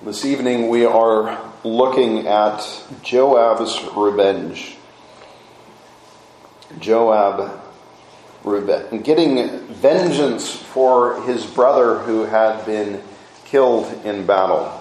This evening we are looking at Joab's revenge. Joab getting vengeance for his brother who had been killed in battle.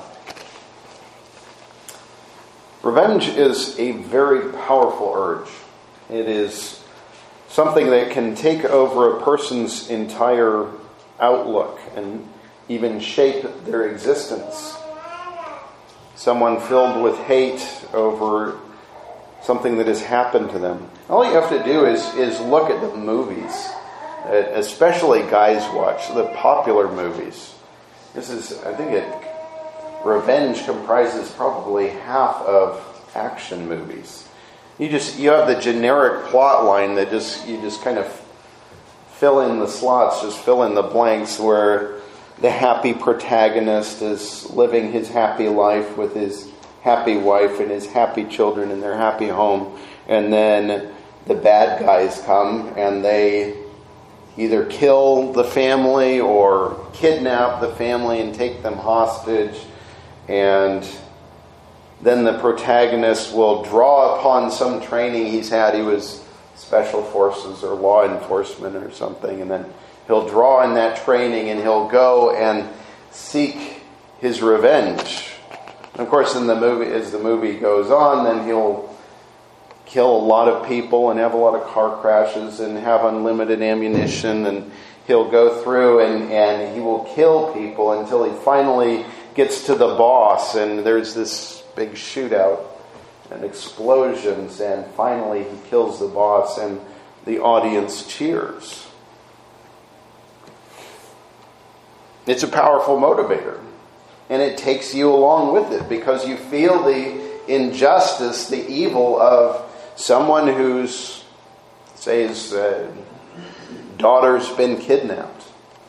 Revenge is a very powerful urge. It is something that can take over a person's entire outlook and even shape their existence. Someone filled with hate over something that has happened to them. All you have to do is look at the movies, especially guys watch the popular movies. Revenge comprises probably half of action movies. You have the generic plot line that you just kind of fill in the slots, just fill in the blanks where the happy protagonist is living his happy life with his happy wife and his happy children in their happy home. And then the bad guys come and they either kill the family or kidnap the family and take them hostage. And then the protagonist will draw upon some training he's had. He was special forces or law enforcement or something. And then he'll draw in that training and he'll go and seek his revenge. And of course, in the movie, as the movie goes on, then he'll kill a lot of people and have a lot of car crashes and have unlimited ammunition. And he'll go through and he will kill people until he finally gets to the boss. And there's this big shootout and explosions. And finally he kills the boss and the audience cheers. It's a powerful motivator. And it takes you along with it because you feel the injustice, the evil of someone whose, say, his daughter's been kidnapped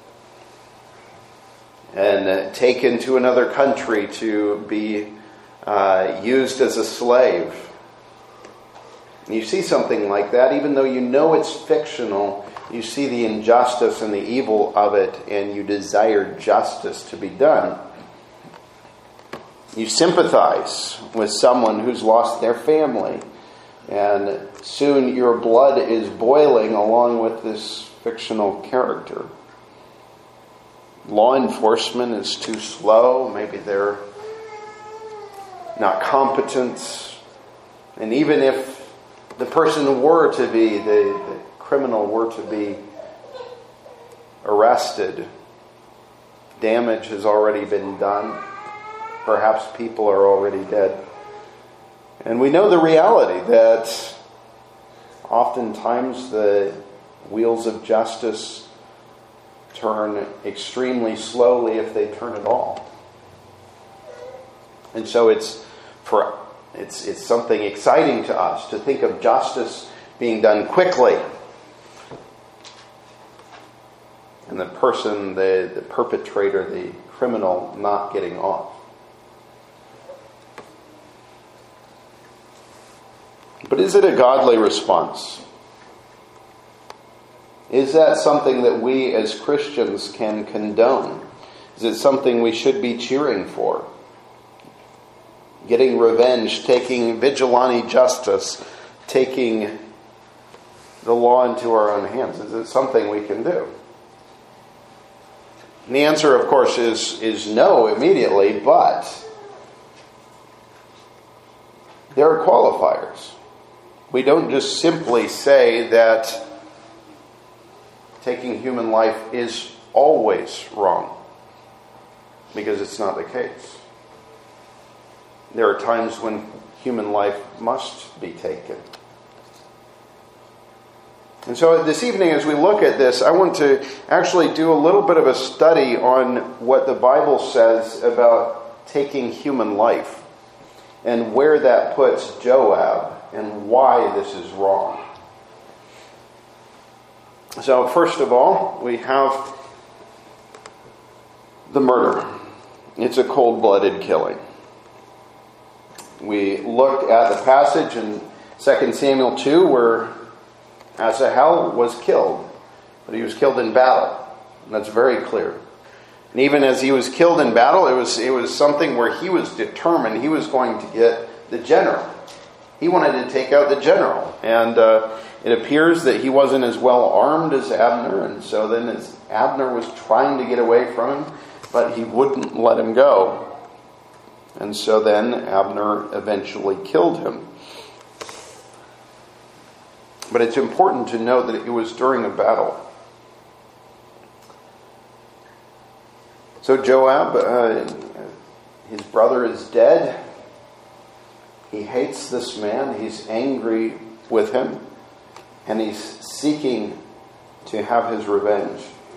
and taken to another country to be used as a slave. You see something like that, even though you know it's fictional, you see the injustice and the evil of it, and you desire justice to be done. You sympathize with someone who's lost their family, and soon your blood is boiling along with this fictional character. Law enforcement is too slow. Maybe they're not competent. And even if the person were to be, the criminal were to be arrested, damage has already been done. Perhaps people are already dead. And we know the reality that oftentimes the wheels of justice turn extremely slowly if they turn at all. And so it's something exciting to us to think of justice being done quickly. And the person, the perpetrator, the criminal, not getting off. But is it a godly response? Is that something that we as Christians can condone? Is it something we should be cheering for? Getting revenge, taking vigilante justice, taking the law into our own hands. Is it something we can do? And the answer, of course, is no immediately, but there are qualifiers. We don't just simply say that taking human life is always wrong, because it's not the case. There are times when human life must be taken. And so this evening, as we look at this, I want to actually do a little bit of a study on what the Bible says about taking human life and where that puts Joab and why this is wrong. So first of all, we have the murder. It's a cold-blooded killing. We looked at the passage in 2 Samuel 2 where Asahel was killed, but he was killed in battle. And that's very clear. And even as he was killed in battle, it was something where he was determined he was going to get the general. He wanted to take out the general. And it appears that he wasn't as well armed as Abner. And so then as Abner was trying to get away from him, but he wouldn't let him go. And so then Abner eventually killed him. But it's important to know that it was during a battle. So Joab, his brother is dead. He hates this man. He's angry with him. And he's seeking to have his revenge.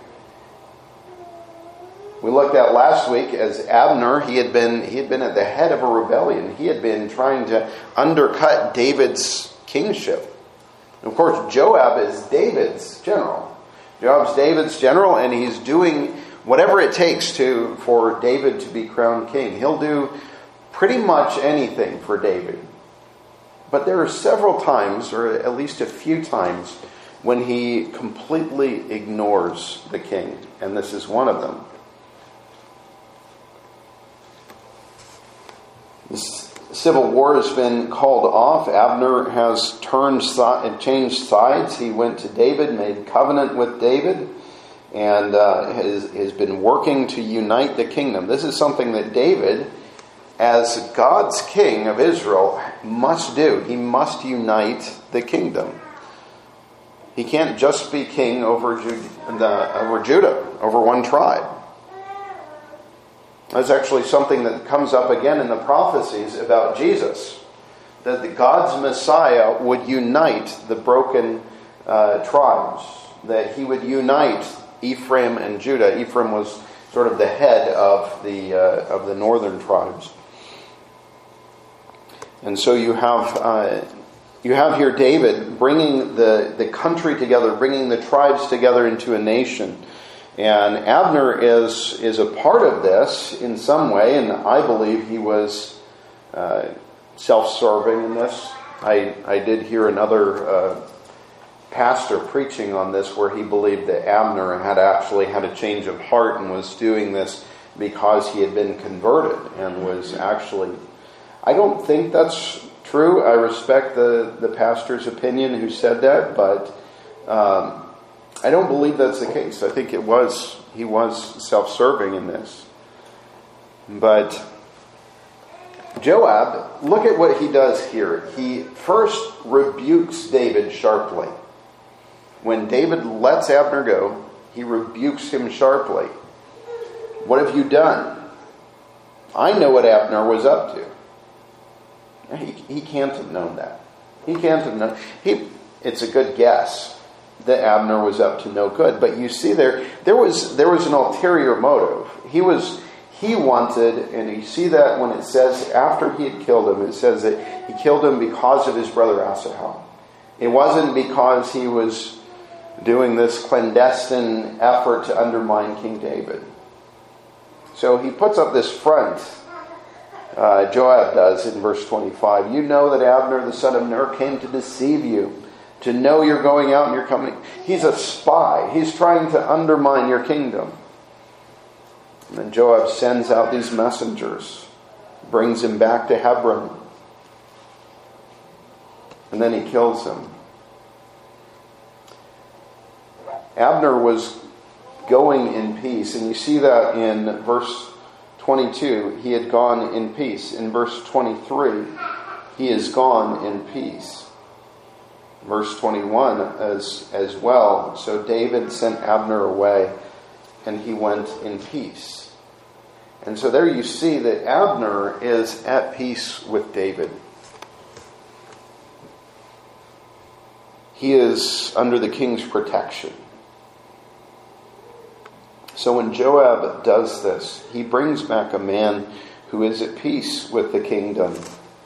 We looked at last week as Abner, he had been at the head of a rebellion. He had been trying to undercut David's kingship. And of course, Joab is David's general. Joab's David's general, and he's doing whatever it takes for David to be crowned king. He'll do pretty much anything for David. But there are several times, or at least a few times, when he completely ignores the king. And this is one of them. This civil war has been called off. Abner has changed sides. He went to David, made covenant with David, and has been working to unite the kingdom. This is something that David, as God's king of Israel, must do. He must unite the kingdom. He can't just be king over Judah, over one tribe. That's actually something that comes up again in the prophecies about Jesus. That God's Messiah would unite the broken tribes. That he would unite Ephraim and Judah. Ephraim was sort of the head of the northern tribes. And so you have here David bringing the country together, bringing the tribes together into a nation. And Abner is a part of this in some way, and I believe he was self-serving in this. I did hear another pastor preaching on this where he believed that Abner had actually had a change of heart and was doing this because he had been converted and was actually... I don't think that's true. I respect the pastor's opinion who said that, but... I don't believe that's the case. I think he was self-serving in this. But Joab, look at what he does here. He first rebukes David sharply. When David lets Abner go, he rebukes him sharply. What have you done? I know what Abner was up to. He can't have known that. He can't have known. It's a good guess that Abner was up to no good. But you see there was an ulterior motive. He wanted, and you see that when it says after he had killed him, it says that he killed him because of his brother Asahel. It wasn't because he was doing this clandestine effort to undermine King David. So he puts up this front, Joab does in verse 25. You know that Abner the son of Ner came to deceive you, to know you're going out and you're coming. He's a spy. He's trying to undermine your kingdom. And then Joab sends out these messengers, brings him back to Hebron, and then he kills him. Abner was going in peace, and you see that in verse 22, he had gone in peace. In verse 23, he is gone in peace. Verse 21 as well. So David sent Abner away, and he went in peace. And so there you see that Abner is at peace with David. He is under the king's protection. So when Joab does this, he brings back a man who is at peace with the kingdom.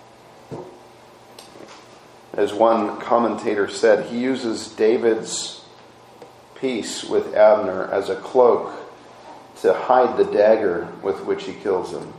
As one commentator said, he uses David's peace with Abner as a cloak to hide the dagger with which he kills him.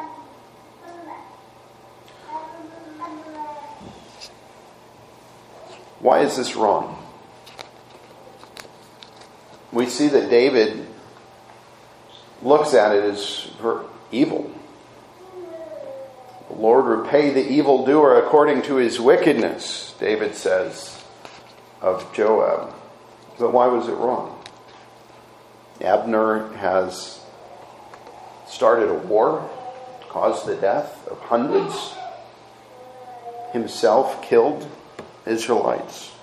Why is this wrong? We see that David looks at it as evil. The Lord repay the evildoer according to his wickedness, David says of Joab. But why was it wrong? Abner has started a war, caused the death of hundreds, himself killed Israelites.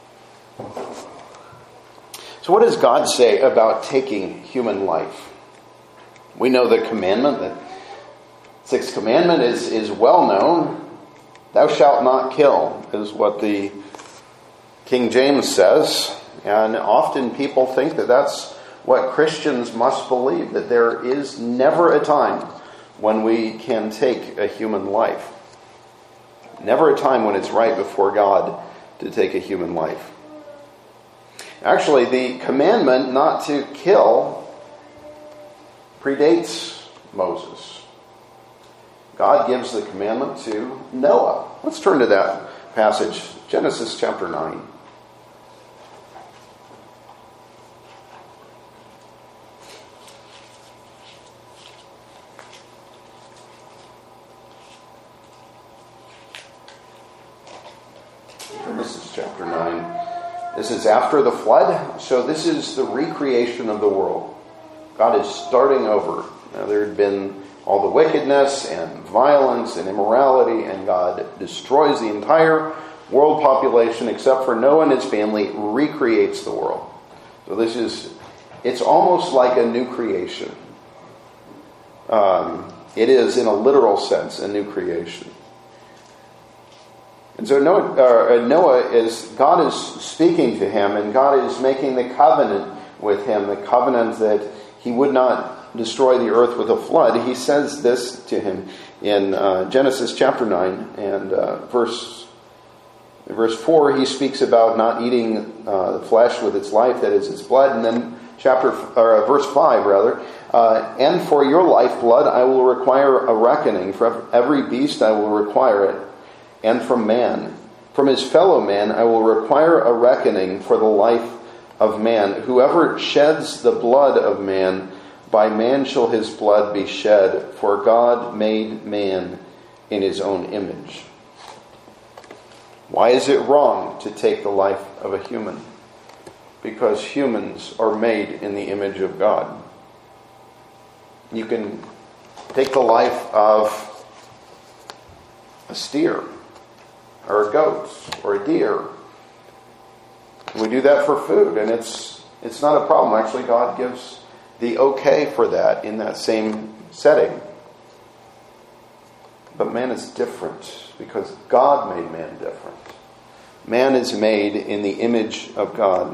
So what does God say about taking human life? We know the commandment, the sixth commandment is well known. Thou shalt not kill is what the King James says. And often people think that that's what Christians must believe, that there is never a time when we can take a human life. Never a time when it's right before God to take a human life. Actually, the commandment not to kill predates Moses. God gives the commandment to Noah. Let's turn to that passage, Genesis chapter 9. Genesis chapter 9. This is after the flood, so this is the recreation of the world. God is starting over. Now, there had been all the wickedness and violence and immorality, and God destroys the entire world population except for Noah and his family, recreates the world. So it's almost like a new creation. It is, in a literal sense, a new creation. And so God is speaking to him, and God is making the covenant with him, the covenant that he would not destroy the earth with a flood. He says this to him in Genesis chapter 9 and verse 4. He speaks about not eating the flesh with its life, that is its blood. And then verse 5 rather. And for your lifeblood I will require a reckoning. For every beast I will require it. And from man, from his fellow man, I will require a reckoning for the life of man. Whoever sheds the blood of man, by man shall his blood be shed. For God made man in his own image. Why is it wrong to take the life of a human? Because humans are made in the image of God. You can take the life of a steer, or a goat, or a deer. We do that for food, and it's not a problem. Actually, God gives the okay for that in that same setting. But man is different because God made man different. Man is made in the image of God.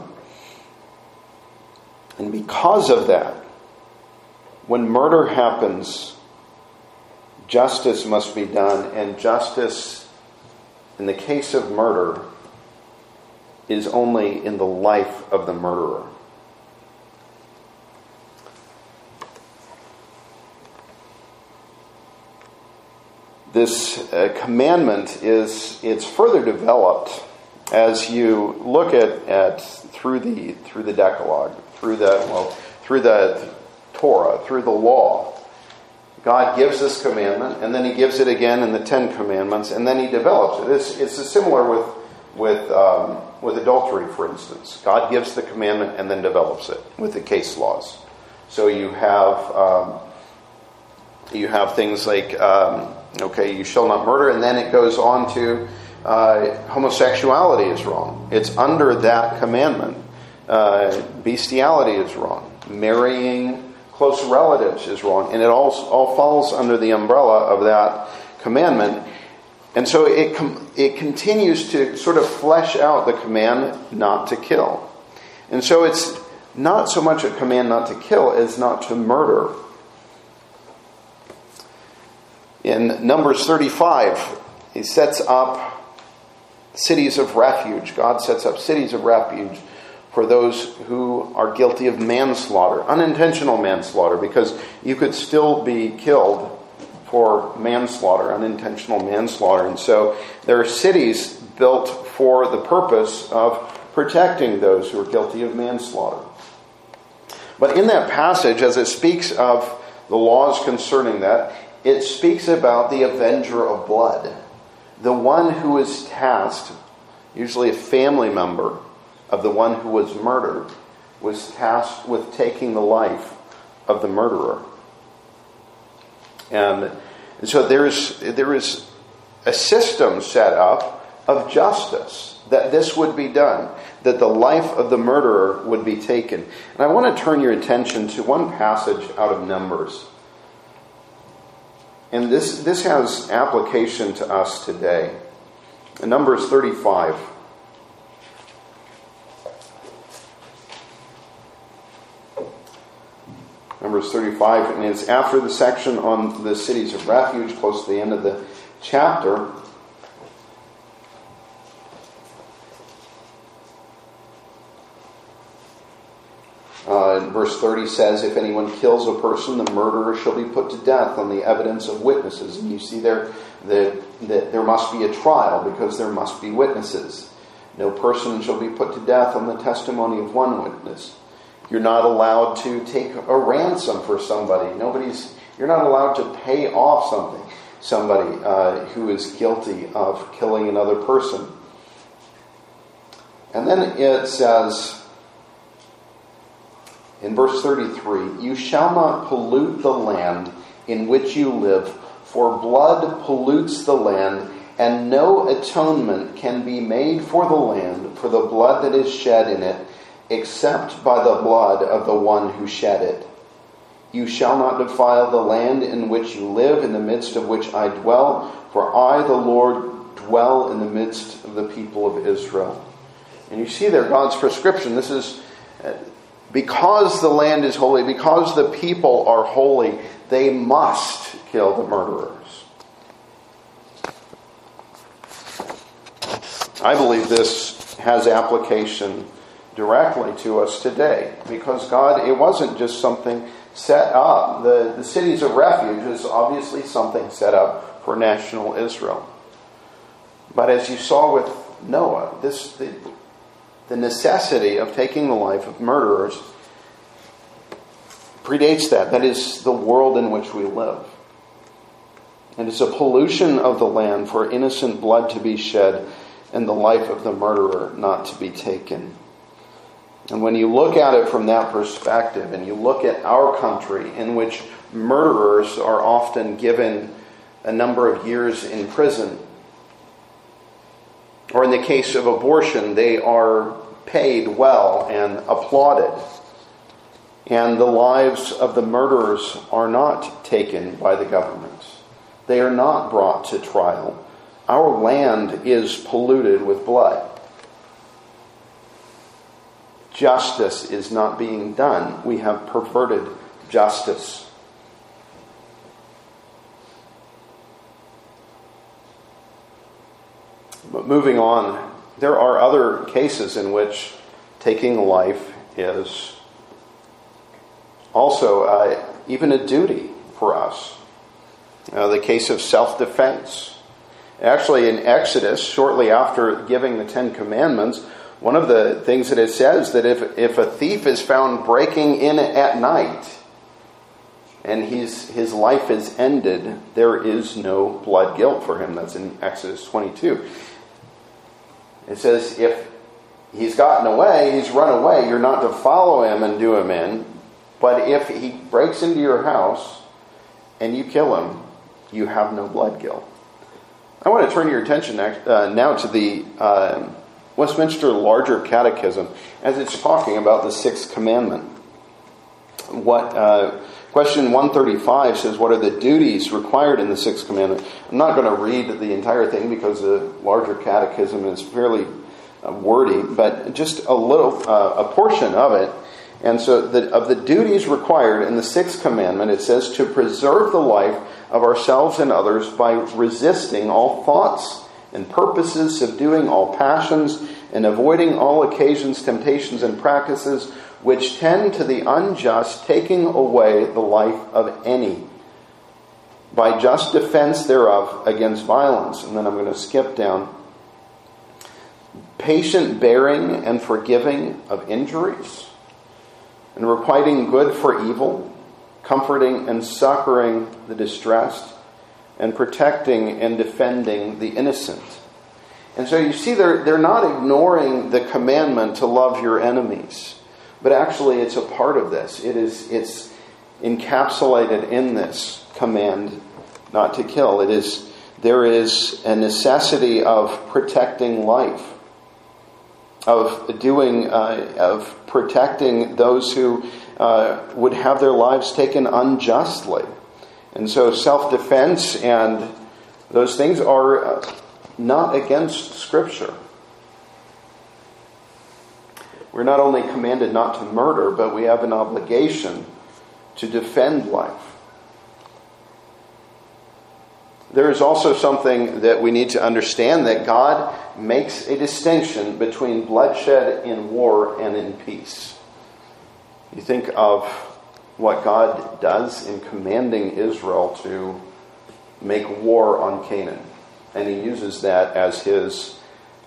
And because of that, when murder happens, justice must be done, and justice in the case of murder is only in the life of the murderer. This commandment it's further developed as you look at through the Decalogue, through the Torah, through the law. God gives this commandment, and then he gives it again in the Ten Commandments, and then he develops it. It's similar with adultery, for instance. God gives the commandment and then develops it with the case laws. So you have things like you shall not murder, and then it goes on to homosexuality is wrong. It's under that commandment. Bestiality is wrong. Marrying close relatives is wrong, and it all falls under the umbrella of that commandment. And so it continues to sort of flesh out the command not to kill. And so it's not so much a command not to kill as not to murder. In Numbers 35, he sets up cities of refuge. God sets up cities of refuge for those who are guilty of manslaughter, unintentional manslaughter, because you could still be killed for manslaughter, unintentional manslaughter. And so there are cities built for the purpose of protecting those who are guilty of manslaughter. But in that passage, as it speaks of the laws concerning that, it speaks about the avenger of blood. The one who is tasked, usually a family member of the one who was murdered, was tasked with taking the life of the murderer. And so there is a system set up of justice, that this would be done, that the life of the murderer would be taken. And I want to turn your attention to one passage out of Numbers. And this has application to us today. In Numbers 35. Numbers 35, and it's after the section on the cities of refuge, close to the end of the chapter. Verse 30 says, if anyone kills a person, the murderer shall be put to death on the evidence of witnesses. And you see there that there must be a trial because there must be witnesses. No person shall be put to death on the testimony of one witness. You're not allowed to take a ransom for somebody. You're not allowed to pay off somebody who is guilty of killing another person. And then it says, in verse 33, you shall not pollute the land in which you live, for blood pollutes the land, and no atonement can be made for the land for the blood that is shed in it, except by the blood of the one who shed it. You shall not defile the land in which you live, in the midst of which I dwell, for I, the Lord, dwell in the midst of the people of Israel. And you see there God's prescription. This is because the land is holy, because the people are holy, they must kill the murderers. I believe this has application directly to us today, because God, it wasn't just something set up. The cities of refuge is obviously something set up for national Israel. But as you saw with Noah, the necessity of taking the life of murderers predates that. That is the world in which we live. And it's a pollution of the land for innocent blood to be shed and the life of the murderer not to be taken. And when you look at it from that perspective, and you look at our country in which murderers are often given a number of years in prison, or in the case of abortion, they are paid well and applauded, and the lives of the murderers are not taken by the governments. They are not brought to trial. Our land is polluted with blood. Justice is not being done. We have perverted justice. But moving on, there are other cases in which taking life is also even a duty for us. The case of self-defense. Actually, in Exodus, shortly after giving the Ten Commandments, one of the things that it says that if a thief is found breaking in at night and his life is ended, there is no blood guilt for him. That's in Exodus 22. It says if he's gotten away, he's run away, you're not to follow him and do him in. But if he breaks into your house and you kill him, you have no blood guilt. I want to turn your attention now to the Westminster Larger Catechism as it's talking about the Sixth Commandment. Question 135 says, what are the duties required in the Sixth Commandment? I'm not going to read the entire thing because the Larger Catechism is fairly wordy, but just a portion of it. And so of the duties required in the Sixth Commandment, it says to preserve the life of ourselves and others by resisting all thoughts and purposes, subduing all passions, and avoiding all occasions, temptations, and practices which tend to the unjust, taking away the life of any, by just defense thereof against violence. And then I'm going to skip down. Patient bearing and forgiving of injuries. and requiting good for evil, comforting and succoring the distressed, and protecting and defending the innocent. And so you see, they're not ignoring the commandment to love your enemies, but actually it's a part of this. It's encapsulated in this command not to kill. There is a necessity of protecting life, of protecting those who would have their lives taken unjustly. And so self-defense and those things are not against Scripture. We're not only commanded not to murder, but we have an obligation to defend life. There is also something that we need to understand, that God makes a distinction between bloodshed in war and in peace. You think of what God does in commanding Israel to make war on Canaan, and He uses that as his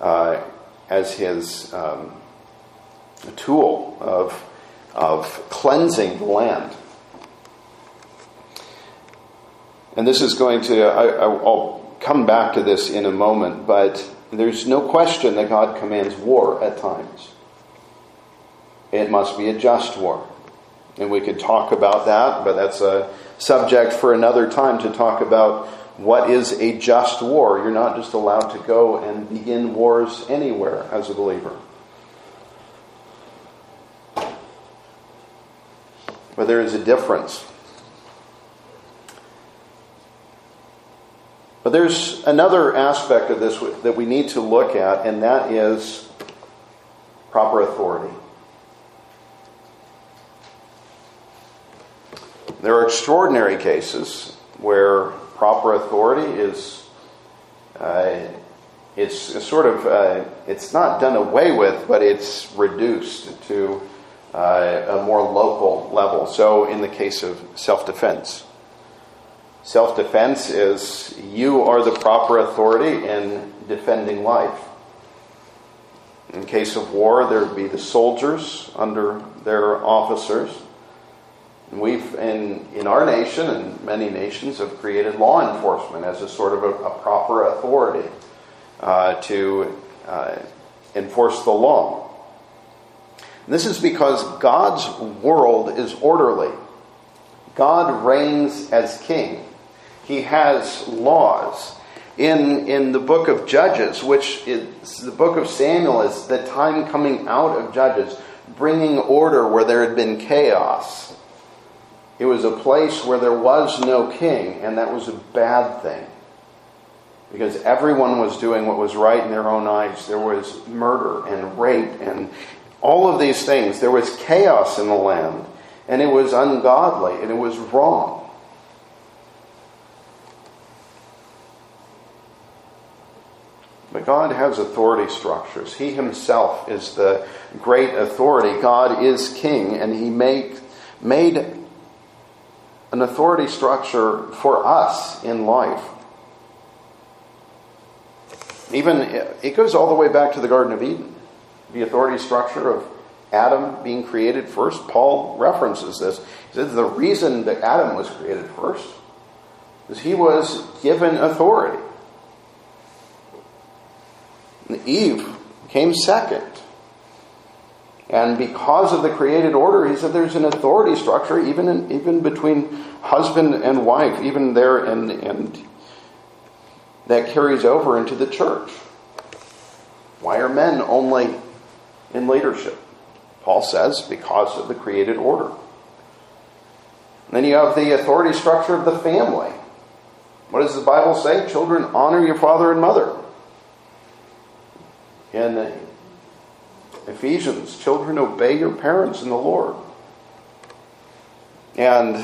tool of cleansing the land. And this is going to, I'll come back to this in a moment, but there's no question that God commands war at times. It must be a just war. And we could talk about that, but that's a subject for another time, to talk about what is a just war. You're not just allowed to go and begin wars anywhere as a believer. But there is a difference. But there's another aspect of this that we need to look at, and that is proper authority. There are extraordinary cases where proper authority is, it's not done away with, but it's reduced to a more local level. So in the case of self-defense. Self-defense is you are the proper authority in defending life. In case of war, there would be the soldiers under their officers. We've, in our nation and many nations, have created law enforcement as a sort of a proper authority to enforce the law. And this is because God's world is orderly. God reigns as king. He has laws. In the book of Judges, which is the book of Samuel, is the time coming out of Judges, bringing order where there had been chaos. It was a place where there was no king, and that was a bad thing. Because everyone was doing what was right in their own eyes. There was murder and rape and all of these things. There was chaos in the land, and it was ungodly, and it was wrong. But God has authority structures. He Himself is the great authority. God is king, and He made an authority structure for us in life. Even, it goes all the way back to the Garden of Eden. The authority structure of Adam being created first. Paul references this. He says the reason that Adam was created first is he was given authority. Eve came second. And because of the created order, he said there's an authority structure even between husband and wife, even there, and that carries over into the church. Why are men only in leadership? Paul says because of the created order. And then you have the authority structure of the family. What does the Bible say? Children, honor your father and mother. In Ephesians, children, obey your parents in the Lord. And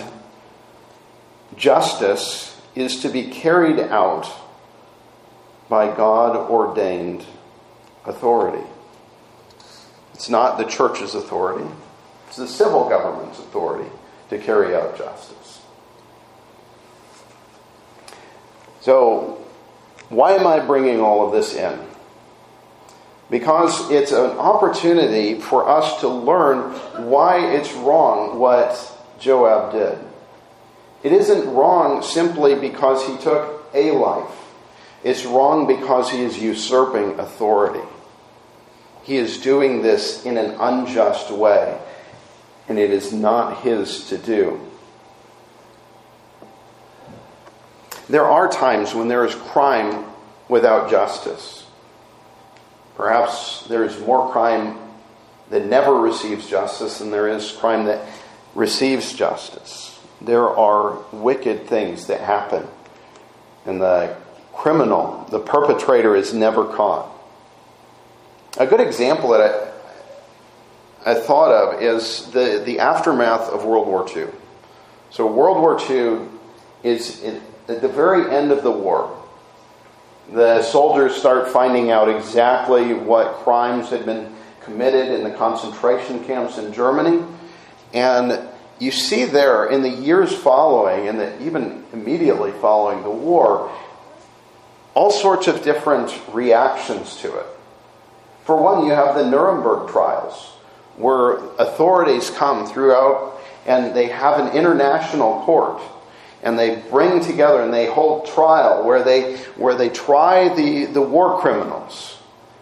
justice is to be carried out by God-ordained authority. It's not the church's authority. It's the civil government's authority to carry out justice. So, why am I bringing all of this in? because it's an opportunity for us to learn why it's wrong what Joab did. It isn't wrong simply because he took a life. It's wrong because he is usurping authority. He is doing this in an unjust way, and it is not his to do. There are times when there is crime without justice. Perhaps there is more crime that never receives justice than there is crime that receives justice. There are wicked things that happen, and the criminal, the perpetrator, is never caught. A good example that I thought of is the aftermath of World War II. So World War II is at the very end of the war. The soldiers start finding out exactly what crimes had been committed in the concentration camps in Germany. And you see there in the years following, and even immediately following the war, all sorts of different reactions to it. For one, you have the Nuremberg trials, where authorities come throughout and they have an international court, and they bring together and they hold trial where they try the war criminals.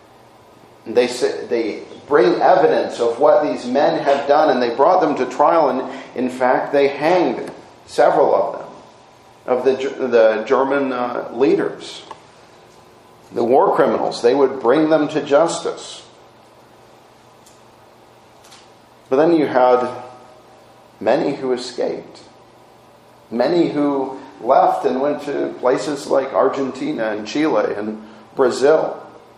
They bring evidence of what these men have done, and they brought them to trial, and in fact they hanged several of them, of the German leaders. The war criminals, they would bring them to justice. But then you had many who escaped. Many who left and went to places like Argentina and Chile and Brazil.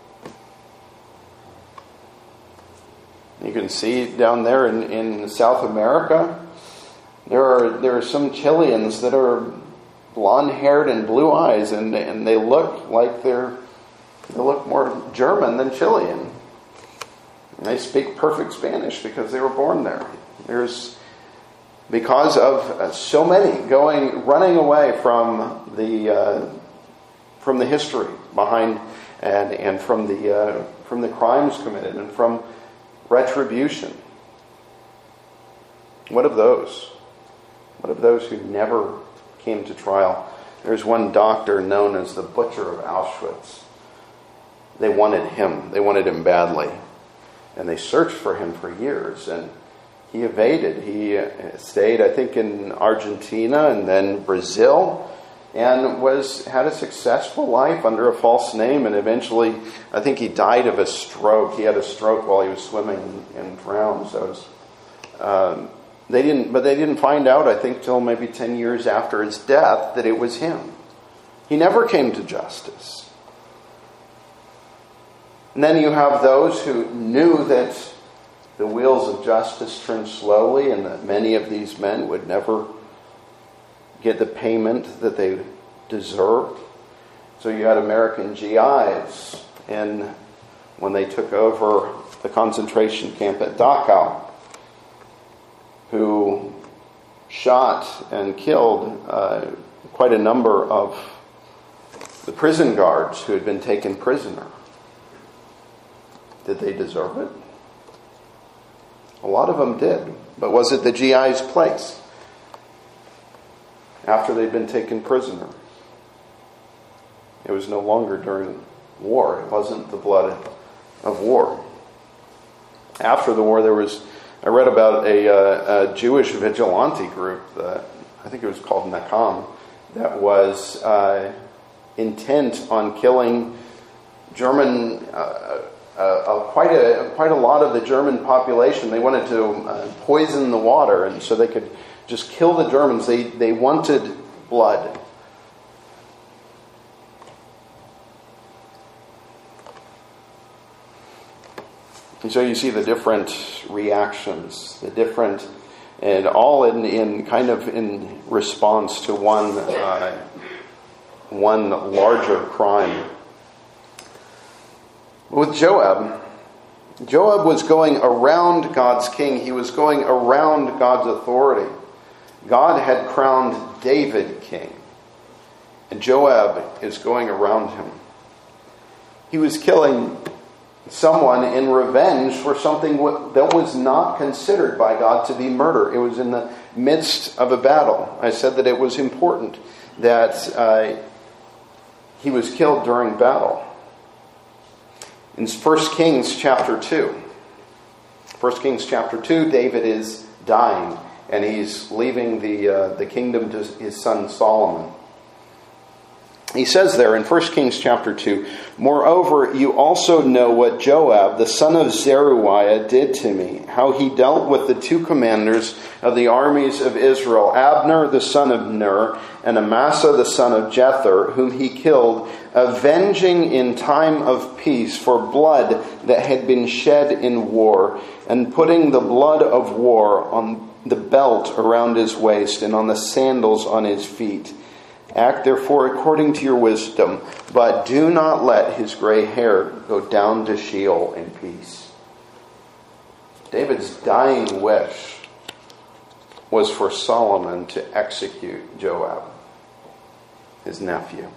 You can see down there in South America, there are some Chileans that are blonde-haired and blue eyes, and they look like they look more German than Chilean. And they speak perfect Spanish because they were born there. Because of so many running away from the history behind and from the crimes committed and from retribution. What of those? What of those who never came to trial? There's one doctor known as the Butcher of Auschwitz. They wanted him. They wanted him badly. And they searched for him for years, and he evaded. He stayed, I think, in Argentina and then Brazil, and had a successful life under a false name, and eventually, I think he died of a stroke. He had a stroke while he was swimming and drowned. So they didn't find out, I think, till maybe 10 years after his death that it was him. He never came to justice. And then you have those who knew that the wheels of justice turned slowly, and that many of these men would never get the payment that they deserved. So you had American GIs, and when they took over the concentration camp at Dachau, who shot and killed quite a number of the prison guards who had been taken prisoner. Did they deserve it? A lot of them did. But was it the GI's place after they'd been taken prisoner? It was no longer during war. It wasn't the blood of war. After the war, I read about a Jewish vigilante group, I think it was called Nakam, that was intent on killing German quite a lot of the German population. They wanted to poison the water, and so they could just kill the Germans. They wanted blood. And so you see the different reactions, and all in response to one larger crime. With Joab was going around God's king. He was going around God's authority. God had crowned David king, and Joab is going around him. He was killing someone in revenge for something that was not considered by God to be murder. It was in the midst of a battle. I said that it was important that he was killed during battle. In 1 Kings chapter 2, 1 Kings chapter 2, David is dying, and he's leaving the kingdom to his son Solomon. He says there in 1 Kings chapter 2, "Moreover, you also know what Joab, the son of Zeruiah, did to me, how he dealt with the two commanders of the armies of Israel, Abner the son of Ner, and Amasa the son of Jether, whom he killed, avenging in time of peace for blood that had been shed in war, and putting the blood of war on the belt around his waist and on the sandals on his feet. Act therefore according to your wisdom, but do not let his gray hair go down to Sheol in peace." David's dying wish was for Solomon to execute Joab, his nephew.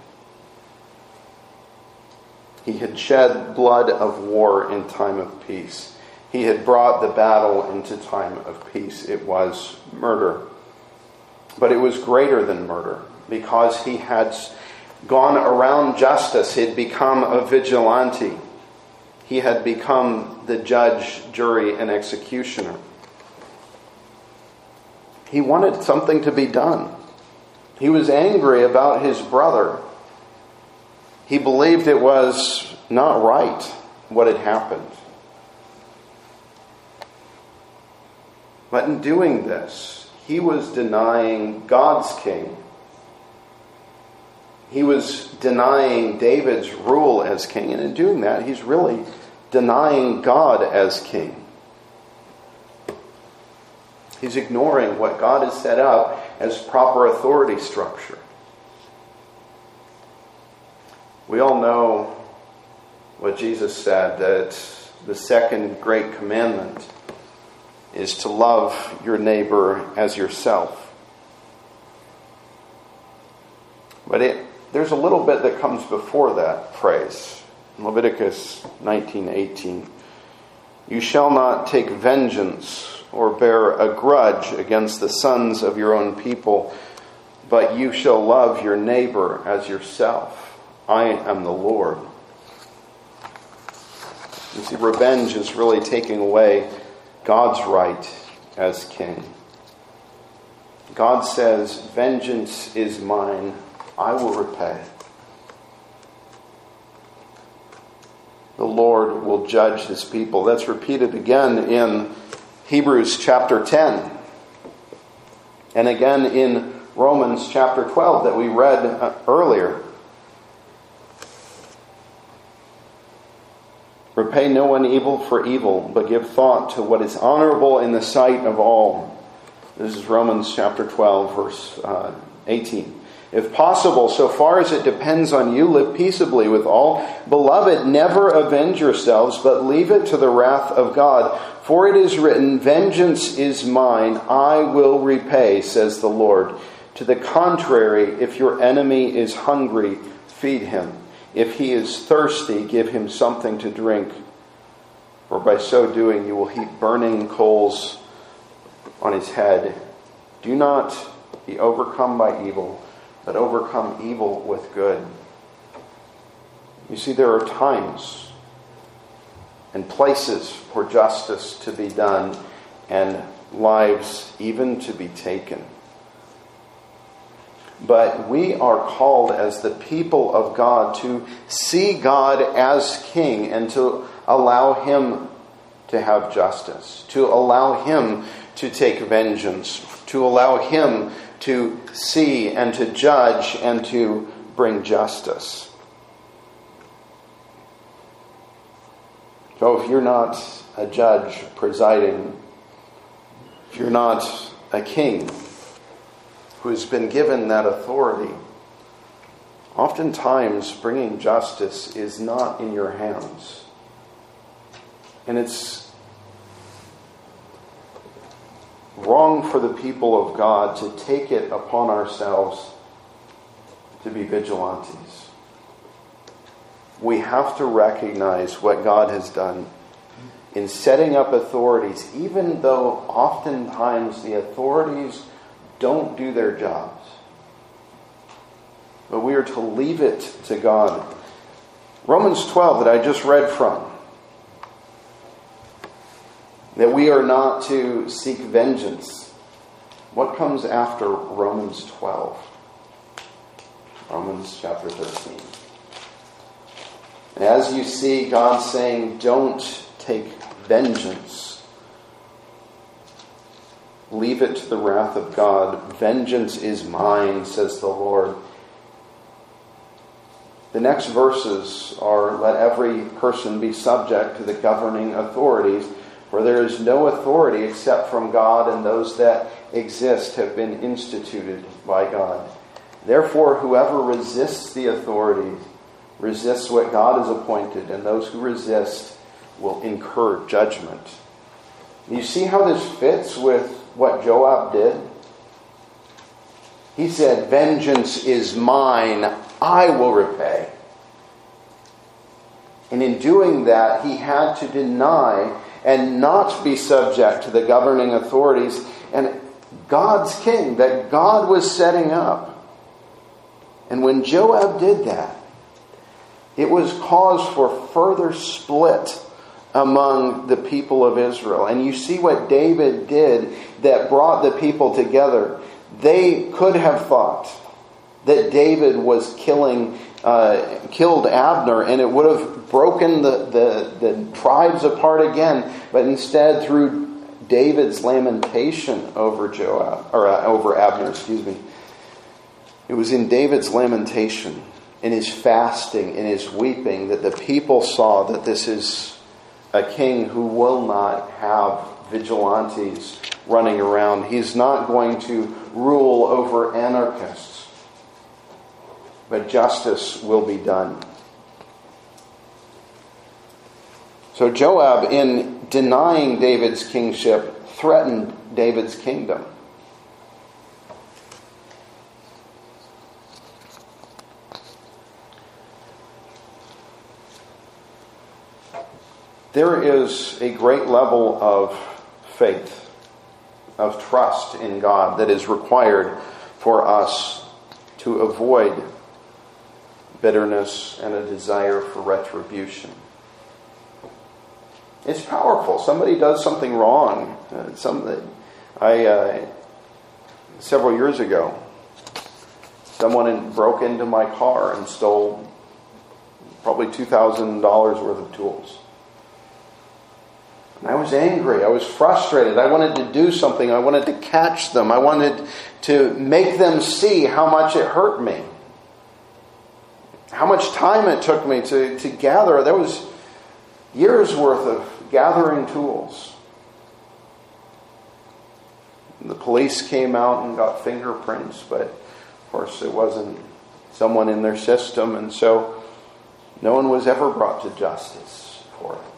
He had shed blood of war in time of peace. He had brought the battle into time of peace. It was murder. But it was greater than murder, because he had gone around justice. He had become a vigilante. He had become the judge, jury, and executioner. He wanted something to be done. He was angry about his brother. He believed it was not right what had happened. But in doing this, he was denying God's king. He was denying David's rule as king, and in doing that, he's really denying God as king. He's ignoring what God has set up as proper authority structure. We all know what Jesus said, that the second great commandment is to love your neighbor as yourself. But there's a little bit that comes before that phrase. In Leviticus 19:18, "You shall not take vengeance or bear a grudge against the sons of your own people, but you shall love your neighbor as yourself. I am the Lord." You see, revenge is really taking away God's right as king. God says, "Vengeance is mine, I will repay." The Lord will judge his people. That's repeated again in Hebrews chapter 10. And again in Romans chapter 12 that we read earlier. "Repay no one evil for evil, but give thought to what is honorable in the sight of all." This is Romans chapter 12, verse 18. "If possible, so far as it depends on you, live peaceably with all. Beloved, never avenge yourselves, but leave it to the wrath of God. For it is written, 'Vengeance is mine, I will repay, says the Lord.' To the contrary, if your enemy is hungry, feed him. If he is thirsty, give him something to drink. For by so doing, you will heap burning coals on his head. Do not be overcome by evil, but overcome evil with good." You see, there are times and places for justice to be done and lives even to be taken. But we are called as the people of God to see God as king and to allow him to have justice, to allow him to take vengeance, to allow him to see and to judge and to bring justice. So if you're not a judge presiding, if you're not a king who has been given that authority, oftentimes bringing justice is not in your hands. And it's wrong for the people of God to take it upon ourselves to be vigilantes. we have to recognize what God has done in setting up authorities, even though oftentimes the authorities don't do their jobs. But we are to leave it to God. Romans 12 that I just read from, that we are not to seek vengeance. What comes after Romans 12? Romans chapter 13. And as you see God saying, don't take vengeance. Leave it to the wrath of God. Vengeance is mine, says the Lord. The next verses are, let every person be subject to the governing authorities, for there is no authority except from God, and those that exist have been instituted by God. Therefore, whoever resists the authorities resists what God has appointed, and those who resist will incur judgment. You see how this fits with what Joab did? He said, vengeance is mine, I will repay. And in doing that, he had to deny and not be subject to the governing authorities and God's king that God was setting up. And when Joab did that, it was cause for further split among the people of Israel. And you see what David did that brought the people together. They could have thought that David was killed Abner, and it would have broken the tribes apart again. But instead, through David's lamentation over Abner, it was in David's lamentation, in his fasting, in his weeping, that the people saw that this is a king who will not have vigilantes running around. He's not going to rule over anarchists, but justice will be done. So Joab, in denying David's kingship, threatened David's kingdom. There is a great level of faith, of trust in God that is required for us to avoid bitterness and a desire for retribution. It's powerful. Somebody does something wrong. Several years ago, someone broke into my car and stole probably $2,000 worth of tools. And I was angry. I was frustrated. I wanted to do something. I wanted to catch them. I wanted to make them see how much it hurt me. How much time it took me to gather. There was years worth of gathering tools. And the police came out and got fingerprints, but of course it wasn't someone in their system, and so no one was ever brought to justice for it.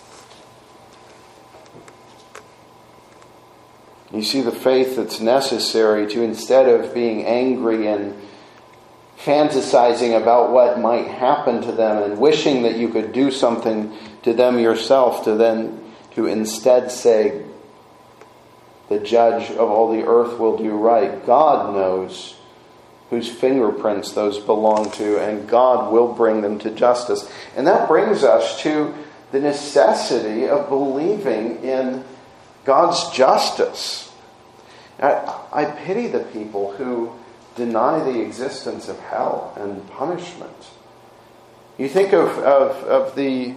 You see the faith that's necessary to, instead of being angry and fantasizing about what might happen to them and wishing that you could do something to them yourself, to instead say, the judge of all the earth will do right. God knows whose fingerprints those belong to, and God will bring them to justice. And that brings us to the necessity of believing in God's justice. I pity the people who deny the existence of hell and punishment. You think of the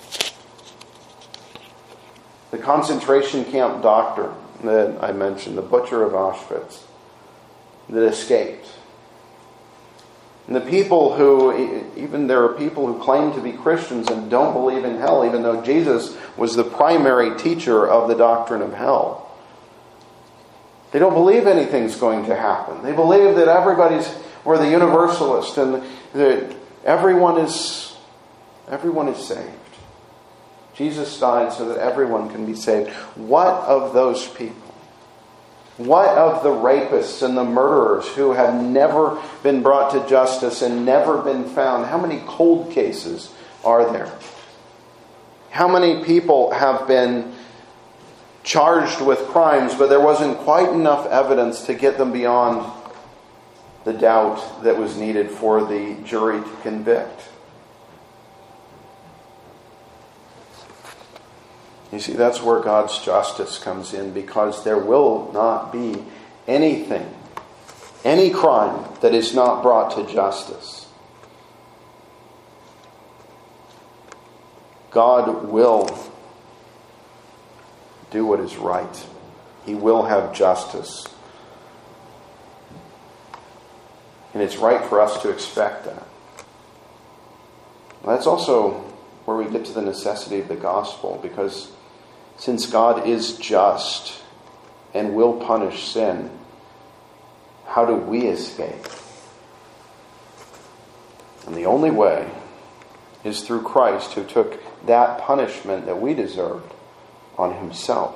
concentration camp doctor that I mentioned, the butcher of Auschwitz, that escaped. And the people who, even there are people who claim to be Christians and don't believe in hell, even though Jesus was the primary teacher of the doctrine of hell. They don't believe anything's going to happen. They believe that we're the universalist, and that everyone is saved. Jesus died so that everyone can be saved. What of those people? What of the rapists and the murderers who have never been brought to justice and never been found? How many cold cases are there? How many people have been charged with crimes, but there wasn't quite enough evidence to get them beyond the doubt that was needed for the jury to convict? You see, that's where God's justice comes in, because there will not be anything, any crime that is not brought to justice. God will do what is right. He will have justice. And it's right for us to expect that. That's also where we get to the necessity of the gospel, because since God is just and will punish sin, how do we escape? And the only way is through Christ, who took that punishment that we deserved on himself.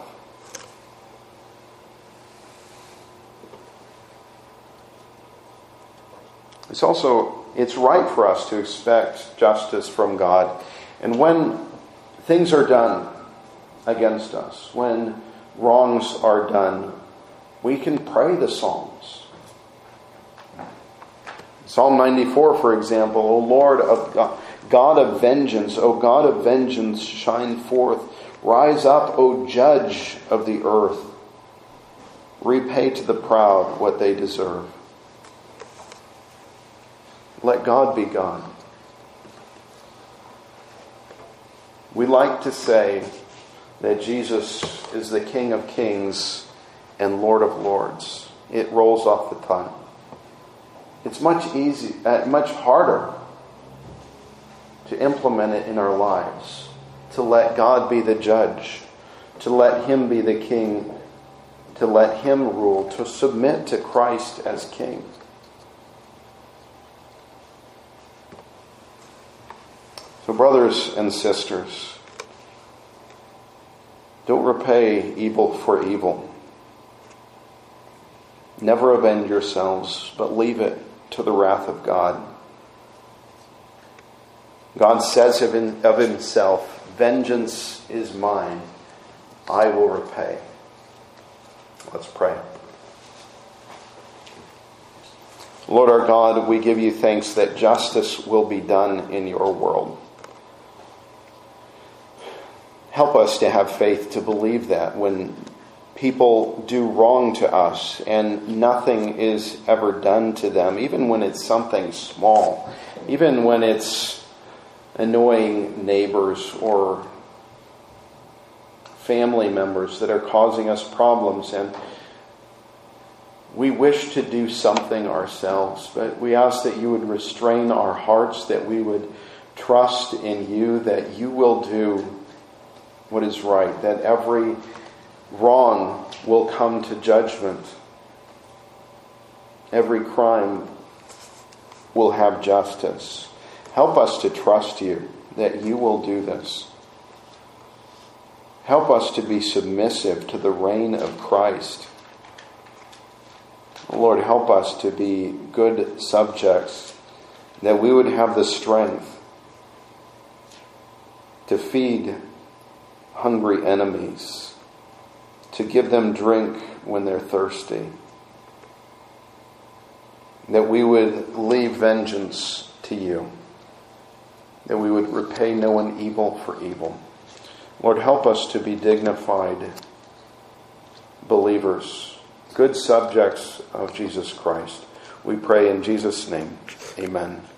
It's right for us to expect justice from God. And when things are done against us, when wrongs are done, we can pray the Psalms. Psalm 94, for example, O Lord of God of vengeance, O God of vengeance, shine forth. Rise up, O Judge of the earth. Repay to the proud what they deserve. Let God be God. We like to say that Jesus is the King of Kings and Lord of Lords. It rolls off the tongue. It's much harder to implement it in our lives, to let God be the judge, to let him be the king, to let him rule, to submit to Christ as king. So brothers and sisters, don't repay evil for evil. Never avenge yourselves, but leave it to the wrath of God. God says of himself, vengeance is mine, I will repay. Let's pray. Lord our God, we give you thanks that justice will be done in your world. Help us to have faith to believe that when people do wrong to us and nothing is ever done to them, even when it's something small, even when it's annoying neighbors or family members that are causing us problems, and we wish to do something ourselves, but we ask that you would restrain our hearts, that we would trust in you, that you will do what is right, that every wrong will come to judgment. Every crime will have justice. Help us to trust you that you will do this. Help us to be submissive to the reign of Christ. Lord, help us to be good subjects, that we would have the strength to feed hungry enemies, to give them drink when they're thirsty, that we would leave vengeance to you, that we would repay no one evil for evil. Lord, help us to be dignified believers, good subjects of Jesus Christ. We pray in Jesus' name. Amen.